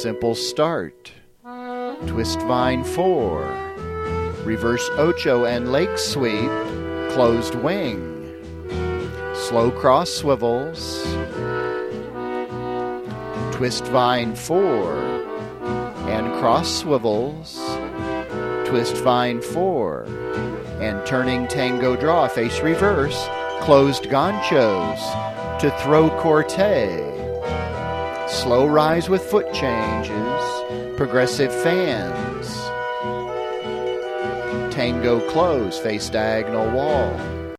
Simple start. Twist vine 4. Reverse ocho and leg sweep. Closed wing. Slow cross swivels. Twist vine 4. And cross swivels. Twist vine 4. And turning tango draw, face reverse. Closed ganchos to throw corte. Slow rise with foot changes. Progressive fans. Tango close, face diagonal wall.